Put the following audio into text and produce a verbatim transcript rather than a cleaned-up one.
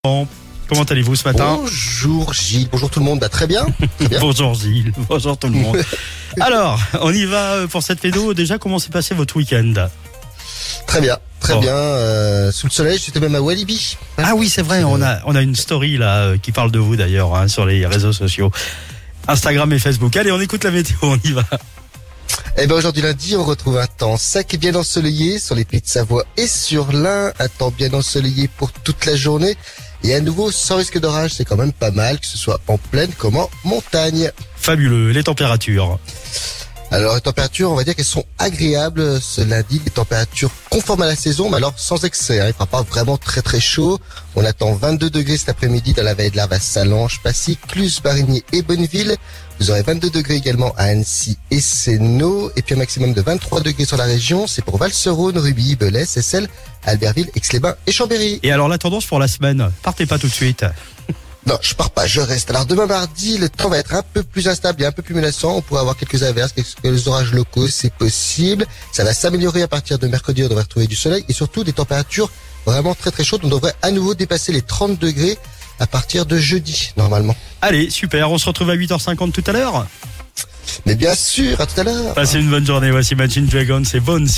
Bon, comment allez-vous ce matin? Bonjour Gilles, bonjour tout le monde, bah, très bien. Très bien. Bonjour Gilles, bonjour tout le monde. Alors, on y va pour cette pédo. Déjà, comment s'est passé votre week-end? Très bien, très Bon. bien. Euh, sous le soleil, j'étais même à Walibi. Ah oui, c'est vrai, on a, on a une story là euh, qui parle de vous d'ailleurs hein, sur les réseaux sociaux. Instagram et Facebook. Allez, on écoute la météo, on y va. Eh ben aujourd'hui lundi, on retrouve un temps sec et bien ensoleillé sur les Pays de Savoie et sur l'Ain. Un temps bien ensoleillé pour toute la journée. Et à nouveau, sans risque d'orage, c'est quand même pas mal, que ce soit en plaine comme en montagne. Fabuleux, les températures. Alors les températures, on va dire qu'elles sont agréables ce lundi, des températures conformes à la saison, mais alors sans excès, hein. Il ne fera pas vraiment très très chaud. On attend vingt-deux degrés cet après-midi dans la vallée de l'Arve à Sallanches, Passy, Cluses, Barigny et Bonneville. Vous aurez vingt-deux degrés également à Annecy et Sénaux, et puis un maximum de vingt-trois degrés sur la région. C'est pour Val-sur-Rhône, Rubis, Belay, Seyssel, Albertville, Aix-les-Bains et Chambéry. Et alors la tendance pour la semaine, partez pas tout de suite. Non, je pars pas, je reste. Alors demain mardi, le temps va être un peu plus instable et un peu plus menaçant. On pourrait avoir quelques averses, quelques orages locaux, c'est possible. Ça va s'améliorer à partir de mercredi, on devrait retrouver du soleil et surtout des températures vraiment très très chaudes. On devrait à nouveau dépasser les trente degrés à partir de jeudi, normalement. Allez, super, on se retrouve à huit heures cinquante tout à l'heure. Mais bien sûr, à tout à l'heure. Passez une bonne journée, voici Imagine Dragons, c'est Bones.